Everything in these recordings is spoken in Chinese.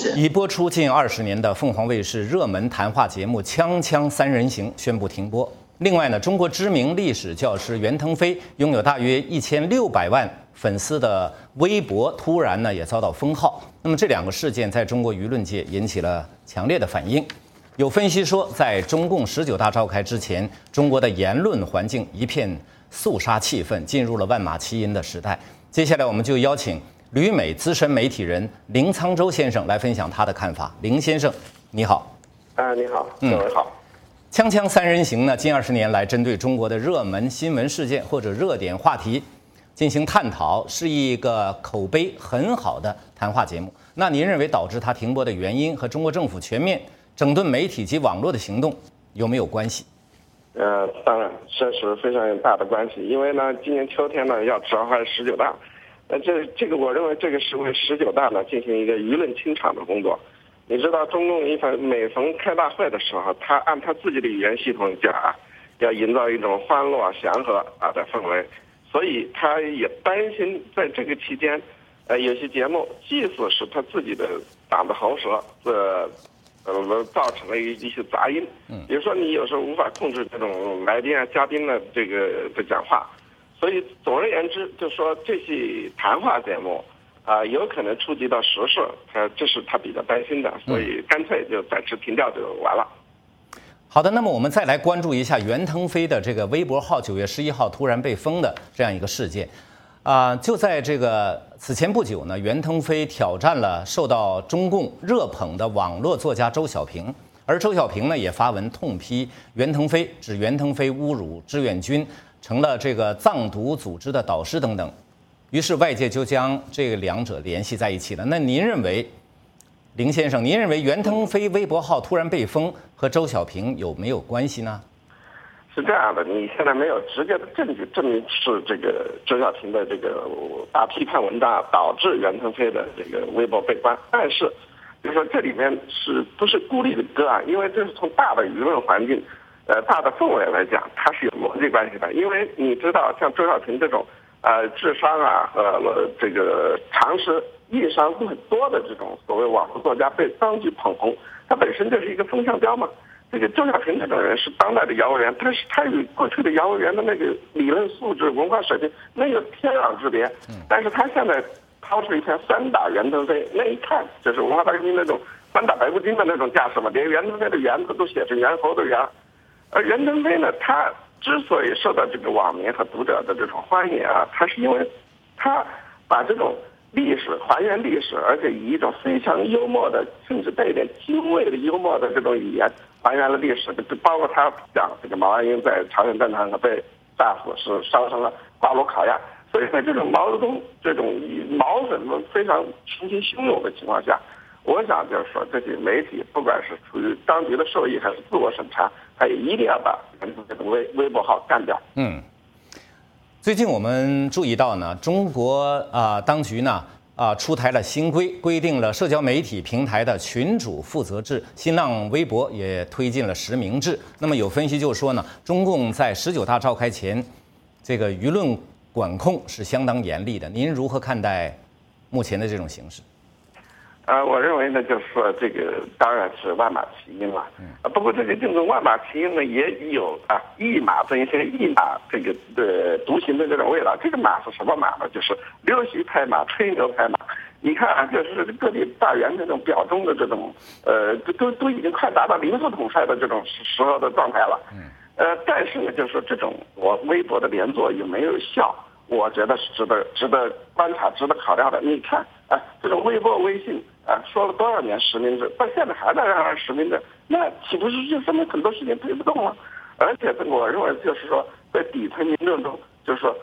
谢。 已播出近20年的凤凰卫视热门谈话节目《锵锵三人行》宣布停播。另外呢，中国知名历史教师袁腾飞拥有大约1600万粉丝的微博突然呢也遭到封号。那么这2个事件在中国舆论界引起了强烈的反应。有分析说，在中共19大召开之前，中国的言论环境一片肃杀气氛，进入了万马齐喑的时代。接下来我们就邀请旅美资深媒体人林沧州先生来分享他的看法。林先生，你好。 你好，各位好。 锵锵三人行呢，近20年来针对中国的热门新闻事件或者热点话题进行探讨，是一个口碑很好的谈话节目。那您认为导致它停播的原因和中国政府全面整顿媒体及网络的行动有没有关系？ 当然，这是非常大的关系。因为呢，今年秋天呢要召开19大，这个我认为这个是为19大呢进行一个舆论清场的工作。你知道，中共每逢开大会的时候，他按他自己的语言系统讲要营造一种欢乐祥和的氛围，所以他也担心在这个期间，有些节目即使是他自己的党的喉舌，造成了一些杂音。比如说你有时候无法控制这种来宾嘉宾的的讲话，所以总而言之，就说这些谈话节目。有可能触及到时事，这是他比较担心的，所以干脆就暂时停掉就完了。 好的，那么我们再来关注一下袁腾飞的这个微博号9月11号突然被封的这样一个事件。就在此前不久呢，袁腾飞挑战了受到中共热捧的网络作家周小平，而周小平呢也发文痛批袁腾飞，指袁腾飞侮辱志愿军，成了这个藏独组织的导师等等。于是外界就将这2者联系在一起了。那您认为，林先生，您认为袁腾飞微博号突然被封和周小平有没有关系呢？ 是这样的，你现在没有直接的证据证明是这个周小平的这个大批判文章导致袁腾飞的这个微博被关，但是就是说这里面不是孤立的个案，因为这是从大的舆论环境、大的氛围来讲，它是有逻辑关系的。因为你知道，像周小平这种。智商这个常识艺商都很多的这种所谓网络作家被当局捧红，他本身就是一个风向标嘛。这个周小平这种人是当代的谣言，但是他与过去的谣言的那个理论素质、文化水平那有天壤之别。但是他现在抛出一篇3打袁腾飞，那一看就是文化大革命那种3打白骨精的那种架势嘛，连袁腾飞的袁字都写成猿猴的猿。而袁腾飞呢，他之所以受到这个网民和读者的这种欢迎他是因为他把这种历史还原历史，而且以一种非常幽默的，甚至带一点精卫的幽默的这种语言还原了历史。包括他讲这个毛岸英在朝鲜战场上被炸死是烧成了挂炉烤鸭，所以在这种毛泽东这种毛粉们非常群情汹涌的情况下，我想就是说，这些媒体不管是出于当局的授意还是自我审查，他也一定要把这个微博号干掉。 最近我们注意到呢，中国当局呢出台了新规定了社交媒体平台的群主负责制，新浪微博也推进了实名制。那么有分析就说呢，中共在19大召开前，这个舆论管控是相当严厉的。您如何看待目前的这种形势？ 我认为呢，就是说这个当然是万马齐喑了。不过这种万马齐喑呢，也有一马争先，一马这个独行的这种味道。这个马是什么马呢？就是溜须拍马、吹牛拍马。你看就是各地大员这种表忠的这种都已经快达到领导统帅的这种时候的状态了。但是呢，就是说这种微博的连坐有没有效？我觉得是值得观察、值得考量的。你看这种微博、微信说了多少年实名制，到现在还在让人实名制，那岂不是就说明很多事情推不动了？而且我认为就是说，在底层民众中，就是说，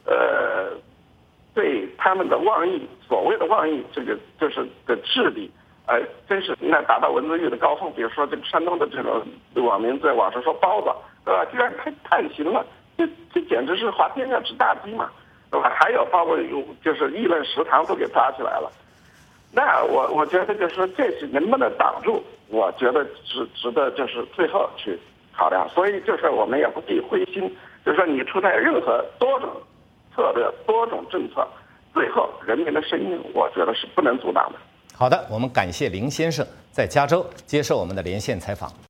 对他们的妄议，所谓的妄议，这个就是的质地，真是那达到文字狱的高峰。比如说这个山东的这种网民在网上说包子，对吧？居然判刑了，这简直是滑天下之大稽嘛！还有包括就是议论食堂都给抓起来了，那我觉得就是说这是能不能挡住，我觉得值得就是最后去考量。所以就是我们也不必灰心，就是说你出台任何多种策略、多种政策，最后人民的声音，我觉得是不能阻挡的。 好的，我们感谢林先生在加州接受我们的连线采访。